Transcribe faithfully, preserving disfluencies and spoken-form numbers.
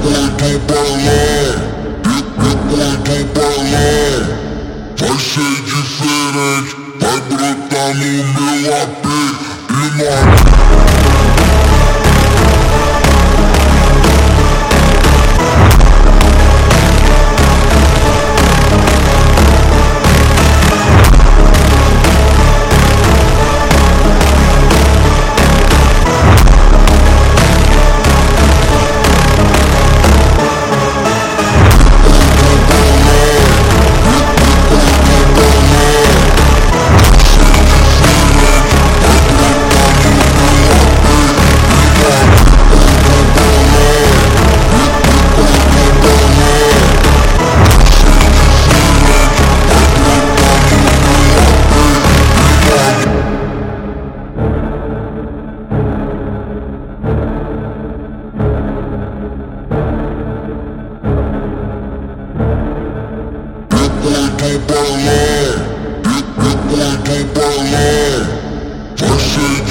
Vai ser diferente, vai brotar no meu A P e nós. Vai ser